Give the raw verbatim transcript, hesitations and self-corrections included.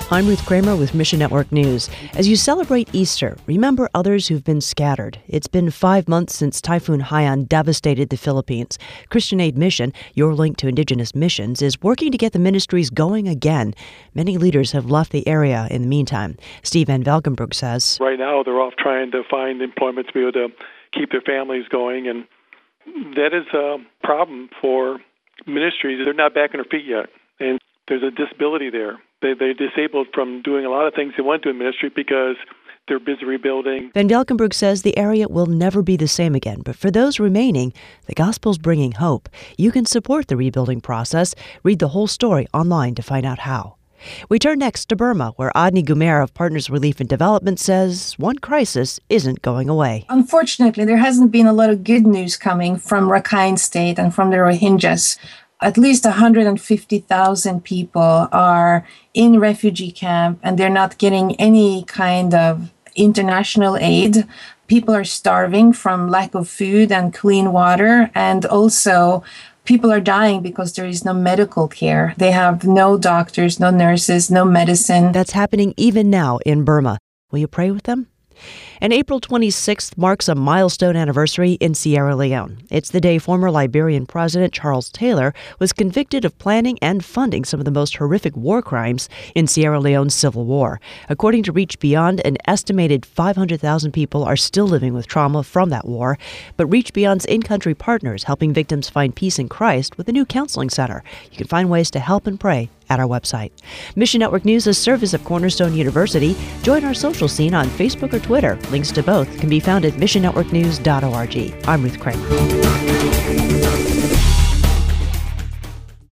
I'm Ruth Kramer with Mission Network News. As you celebrate Easter, remember others who've been scattered. It's been five months since Typhoon Haiyan devastated the Philippines. Christian Aid Mission, your link to Indigenous missions, is working to get the ministries going again. Many leaders have left the area in the meantime. Steve Van Valkenburg says, right now they're off trying to find employment to be able to keep their families going, and that is a problem for ministries. They're not back on their feet yet, and there's a disability there. They, they're disabled from doing a lot of things they want to do in ministry because they're busy rebuilding. Van Valkenburg says the area will never be the same again, but for those remaining, the gospel's bringing hope. You can support the rebuilding process. Read the whole story online to find out how. We turn next to Burma, where Adni Gumer of Partners Relief and Development says one crisis isn't going away. Unfortunately, there hasn't been a lot of good news coming from Rakhine State and from the Rohingyas. At least one hundred fifty thousand people are in refugee camp, and they're not getting any kind of international aid. People are starving from lack of food and clean water, and also people are dying because there is no medical care. They have no doctors, no nurses, no medicine. That's happening even now in Burma. Will you pray with them? And April twenty-sixth marks a milestone anniversary in Sierra Leone. It's the day former Liberian President Charles Taylor was convicted of planning and funding some of the most horrific war crimes in Sierra Leone's civil war. According to Reach Beyond, an estimated five hundred thousand people are still living with trauma from that war. But Reach Beyond's in-country partners helping victims find peace in Christ with a new counseling center. You can find ways to help and pray at our website. Mission Network News is a service of Cornerstone University. Join our social scene on Facebook or Twitter. Links to both can be found at mission network news dot org. I'm Ruth Kramer.